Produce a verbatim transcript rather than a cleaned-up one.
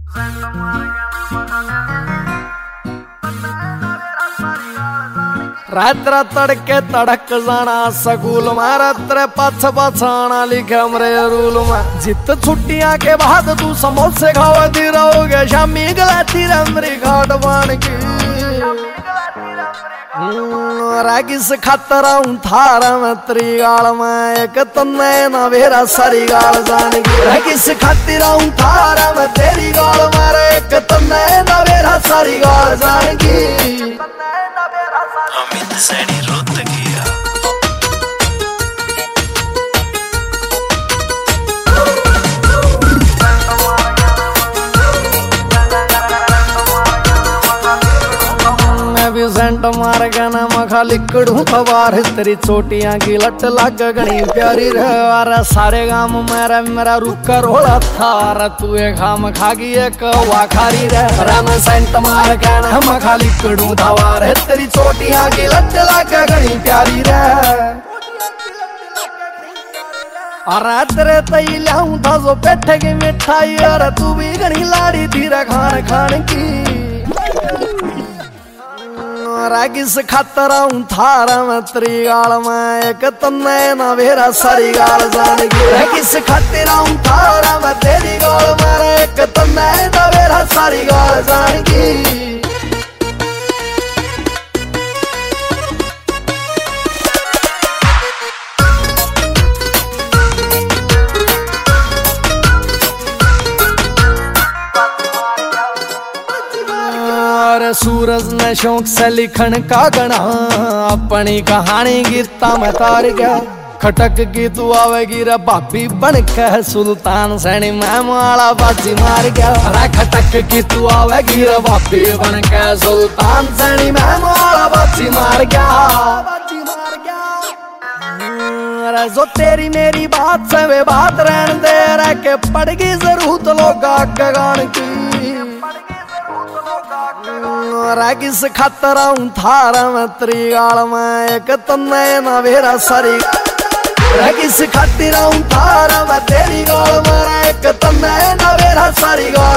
रात्र तड़के तड़क जाना स्कूल में, रात्र पछ पछाना लिखे हमरे रूल में। जित छुट्टियां के बाद तू समोसे खावती रहोगे, शामी गलाती रमरी घाट बान की। रागिस खतरा हूँ थारा में त्रिगाल में, एक तन्ने न वेरा सारी गाल जान की। रागिस खतरा हूँ थारा में तेरी गाल में, एक तन्ने न वेरा सारी गाल जान की। अमित सैनी रुत किया मैं भी सेंट मार के ना मखा लिकड़ू खबार, तेरी चोटियां की लट लग गणी प्यारी रे। सारे गांव मेरा मेरा रुका रोला था, तू एक खाम खागी एक वाखारी रे। मैं सेंट मार के ना मखा लिकड़ू खबार, तेरी चोटियां की लट लग गणी प्यारी रे। अरे तेरे तई लाऊं था जो पेठे की मिठाई, अरे तू भी गणी लाड़ी धीरा खान खान की। रागिस खतरा हूँ थारा में त्रिगाल में, एक तन्ने न वेरा सारी गाल जान की। रागिस खतरा हूँ थारा में तेरी गाल में, एक तन्ने न वेरा सारी गाल जान की। सूरज ने शौक से लिखन का गणा, अपनी कहानी गीता में तार गया। खटक की तू आवेगी रे भाभी बन के, सुल्तान सैनी मैं माला बाजी मार गया। अरे खटक की तू आवेगी रे भाभी बन के, सुल्तान सैनी मैं माला बाजी मार गया। अरे जो तेरी मेरी बात से वे बात रहने दे रे, के पड़गी जरूरत लोग गान की। रागिस खतरा हूँ थारा में त्रिगाल में, एक तन्ने न वेरा सारी। रागिस खतरा हूँ थारा में तेरी गाल में, एक तन्ने न वेरा सारी गाल